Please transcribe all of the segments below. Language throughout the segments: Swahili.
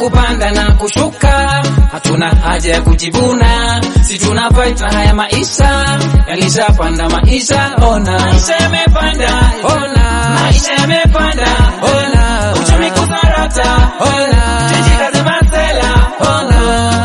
kupanda na kushuka, hatuna haja ya kujibuna, si tunapaita haya maisha, yalishapanda maisha, ona maisha yamepanda, ona maisha yamepanda, ona uchumi kusarata, ona jijikaze masela, ona.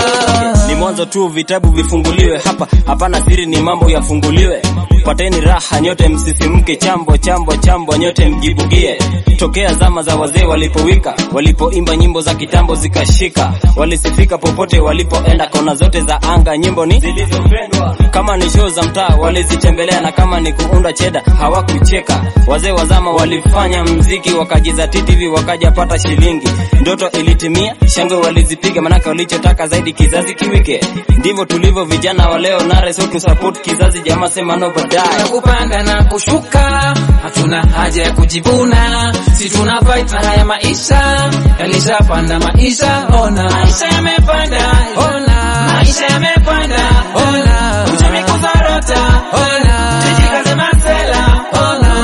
Ni mwanzo tu, vitabu vifunguliwe hapa, hapana siri, ni mambo yafunguliwe. Pateni raha nyote, msisimke, chambo chambo chambo nyote mjibugie. Tokea zama za wazee walipowika, walipoimba nyimbo za kitambo zikashika, walisifika popote walipoenda, kona zote za anga nyimbo ni zilizopendwa. Kama ni show za mtaa walizitembelea, na kama ni kuunda cheda hawakucheka. Wazee wa zama walifanya mziki, wakajizatiti hivi wakajapata shilingi. Ndoto ilitimia, shangwe walizipiga, manaka walichotaka zaidi kizazi kiwike. Ndivyo tulivyo vijana wa leo, nare so to support kizazi, jamaa sema no baadaye. Kupanda na kushuka, hatuna haja ya kujibuna, si tunapaita haya maisha, yalishapanda maisha, ona maisha yamepanda, ona maisha yamepanda, ona uchumi kusarata, ona jijikaze masela, ona.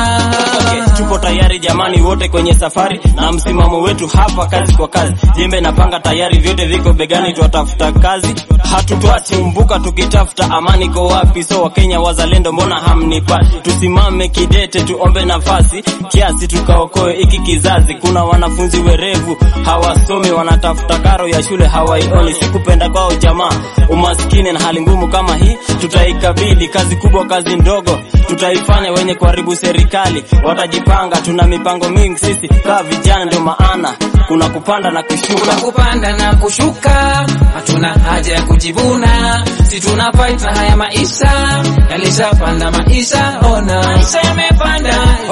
Tupo tayari jamani wote kwenye safari, na msimamo wetu hapa kazi kwa kazi. Jembe na panga tayari vyote viko begani, tuatafuta kazi, hatutoachi mbuka tukitafuta amani. Kwa wapi so wa Kenya wazalendo, mbona hamnipati? Tusimame kidete tuombe nafasi, kiasi tukaokoe iki kizazi. Kuna wanafunzi werevu hawasomi, wanatafuta karo ya shule hawaioni. Sikupenda kwao jamaa, umaskini na hali ngumu kama hii tutaikabili. Kazi kubwa kazi ndogo tutaifanya, wenye kuharibu serikali watajipanga. Tuna mipango mingi sisi kama vijana, ndio maana kuna kupanda na kushuka. Kuna kupanda na kushuka, hatuna haja ya kujibuna, si tunapaita haya maisha, yalishapanda maisha, ona maisha yamepanda,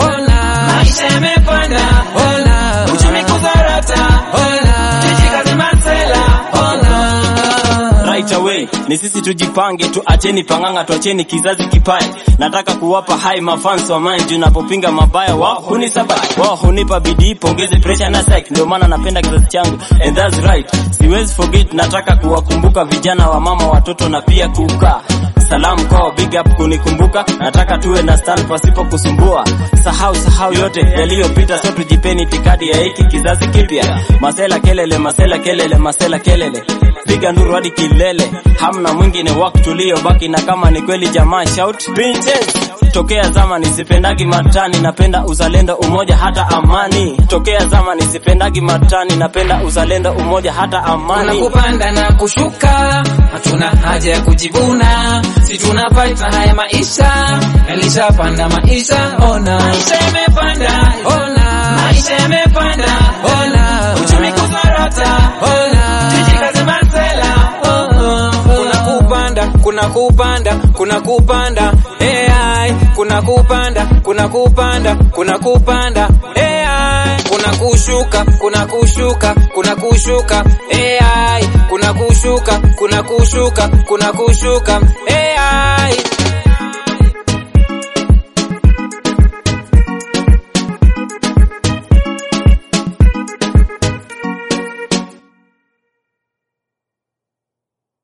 ona maisha yamepanda, ona uchumi kusarata, ona jijikaze masela, ona. Right away ni sisi tujipange, tuacheni panganga, tuacheni kizazi kipae. Nataka kuwapa hai mafans wa mind, unapopinga mabaya wao hunisabai, wao hunipa bidii, pongeze, pressure na psych. Ndio maana napenda kizazi changu, and that's right, siwezi forget. Nataka kuwakumbuka vijana wa mama, watoto na pia kukaa. Salamu kwa big up kunikumbuka, nataka tuwe na stand pasipo kusumbua. Sahau yote yaliyopita, so tujipeni tikadi ya hiki kizazi kipya. Masela kelele, masela kelele, masela kelele, piga nduru hadi kilele, hamna mwingine wako tulio baki. Na kama ni kweli jamaa shout pinches. Tokea zama nisipendagi matani, napenda uzalendo, umoja hata amani. Tokea zama nisipendagi matani, napenda uzalendo, umoja hata amani. Kuna kupanda na kushuka, hatuna haja ya kujibuna, si tunapaita haya maisha, yalishapanda maisha, ona maisha yamepanda, ona maisha yamepanda, ona uchumi kusarata, ona jijikaze masela, kuna kupanda, kuna kupanda, kuna kupanda, kuna kupanda, kuna kupanda, kuna kupanda, kuna kushuka, kuna kushuka, kuna kushuka, kuna kushuka, kuna kushuka, kuna kushuka,